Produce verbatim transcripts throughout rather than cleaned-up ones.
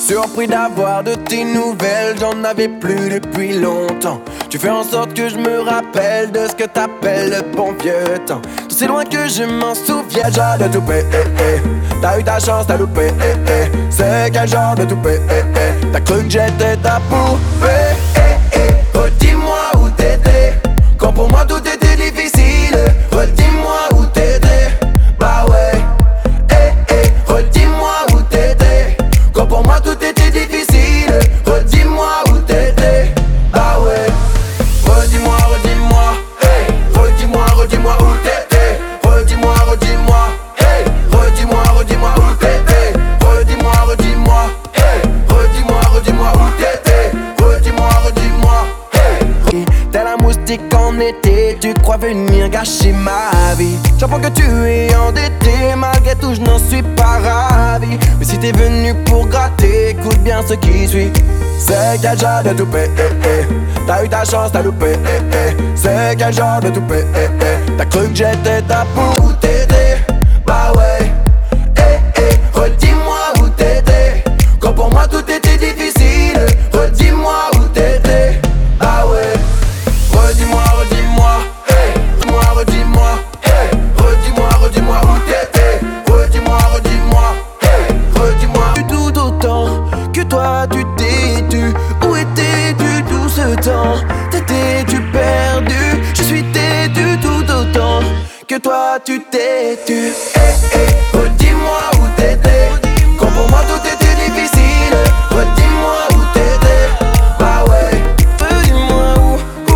surpris d'avoir de tes nouvelles, j'en avais plus depuis longtemps. Tu fais en sorte que je me rappelle de ce que t'appelles le bon vieux temps. Tout c'est loin que je m'en souviens, genre de toupet, eh, eh. T'as eu ta chance, t'as loupé, eh, eh. C'est quel genre de toupet, eh, eh. T'as cru que j'étais ta poupée, eh, eh. Redis-moi où t'étais, quand pour moi tout était difficile. Redis-moi où t'étais, bah ouais. Eh, eh. Redis-moi où t'étais, quand pour moi tout était difficile. Redis-moi où t'étais, bah ouais. Redis-moi, redis-moi, hey. Redis-moi, redis-moi où t'étais. Redis-moi, redis-moi, hey. Redis-moi, redis-moi où t'étais. Redis-moi, redis-moi, hey. Redis-moi, redis-moi où t'étais. Redis-moi, redis-moi, hey. T'es la moustique en été, tu crois venir gâcher ma vie. J'apprends que tu es endetté, malgré tout je n'en suis pas ravi. Mais si t'es venu pour gratter, écoute bien ce qui suit. C'est quel genre de toupet, eh, eh. T'as eu ta chance, t'as loupé, eh, eh. C'est quel genre de toupet, eh, eh. T'as cru que j'étais ta pou, où t'étais, bah ouais. Eh, eh. Redis-moi où t'étais, quand pour moi tout était difficile. Redis-moi où t'étais, bah ouais. Redis-moi, redis-moi, hey. Redis-moi, redis-moi, hey. Redis-moi, redis-moi où t'étais. Redis-moi, redis-moi, hey. Redis-moi. Tout autant que toi tu t'es tu. Où étais-tu tout ce temps? T'étais-tu perdu? Je suis têtu tout autant que toi tu t'es tu. Eh, eh. Redis-moi où t'étais, quand pour moi tout était difficile. Redis-moi où t'étais, bah ouais. Redis-moi où,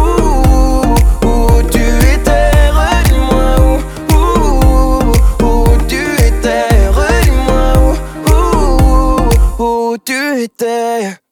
où, où tu étais. Redis-moi où, où, où tu étais. Redis-moi où, où, où tu étais.